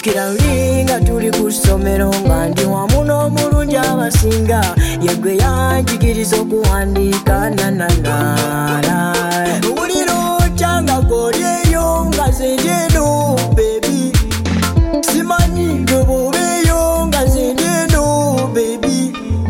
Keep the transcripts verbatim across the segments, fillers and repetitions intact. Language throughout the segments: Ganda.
Njukira ulinga tuli ku ssomero nga ndi wamu n'omulungi abasinga yegwe yanjigiriza okuwandiika nananala owulira okyanga golyeyo nga zendeno baby simanyi gwe bwobeeyo nga zendeno baby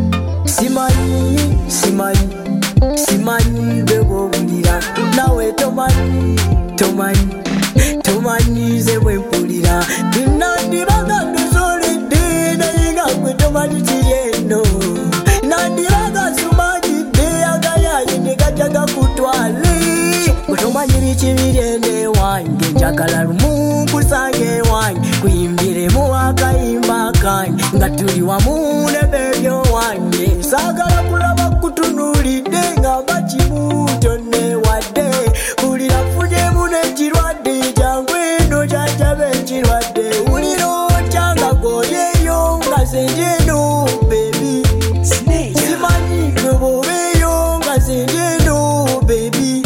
simanyi simanyi simanyi gwe bwowulira nawe tomanyi tomanyi tomanyi ze bwe mpulira nandibaga nduzoledde naye nga gwe tomanyi kiryeno nandibaga sumanyidde agayaye ne gajja gakutwale gwe tomanyi biki biryene wange njagala lumu nkusange wange kuyimbiremu akayimba kange nga tuli wamu ne bebyo wange saagala kulaba kutunuulidde nga bakibuto ne wadde ulira nfunyemu n'ekirwadde jangu eno kyajabe ekirwadde ulira okyanga golyeyo nga zenjeno baby simanyi gwe bwobeeyo nga zenjeno baby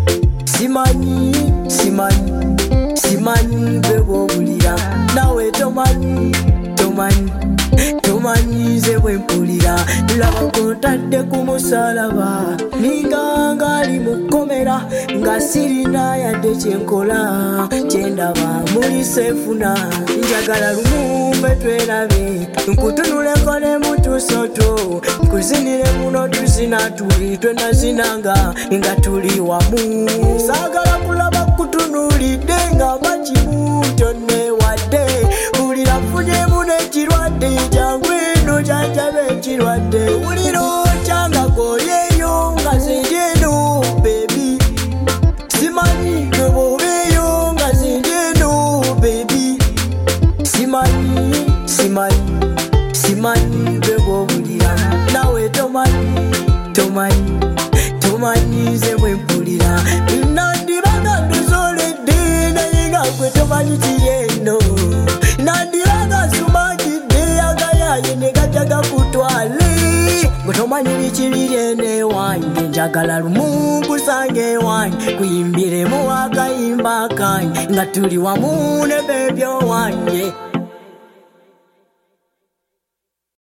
simanyi simanyi simanyi gwe bwowulira nawe tomanyi tomanyi tomanyi ze bwe mpulira laba gontadde ku musalaba ninga ngali mu kkomera nga sirina yadde kyenkola kyendaba muli seefuna njagala lumu mbe twerabe nkutunuleko ne mutusoto nkuzinire muno tuzina tuli twenazinanga nga tuli wamu saagala kulaba kutunuulidde nga bakibuto ne wadde ulira nfunyemu n'ekirwadde jangu eno kyajabe ekirwadde ulira okyanga golyeyo nga zenjeno baby simanyi gwe bwobeeyo nga zenjeno baby simanyi simanyi simanyi gwe bwowulira nawe tomanyi tomanyi tomanyi ze bwe mpulira nandibaga nduzoledde naye nga gwe tomanyi kiryeno nandibaga sumanyidde agayaye ne gajja gakutwale gwe tomanyi biki biryene wange njagala lumu nkusange wange kuyimbiremu akayimba kange nga tuli wamu ne bebyo wange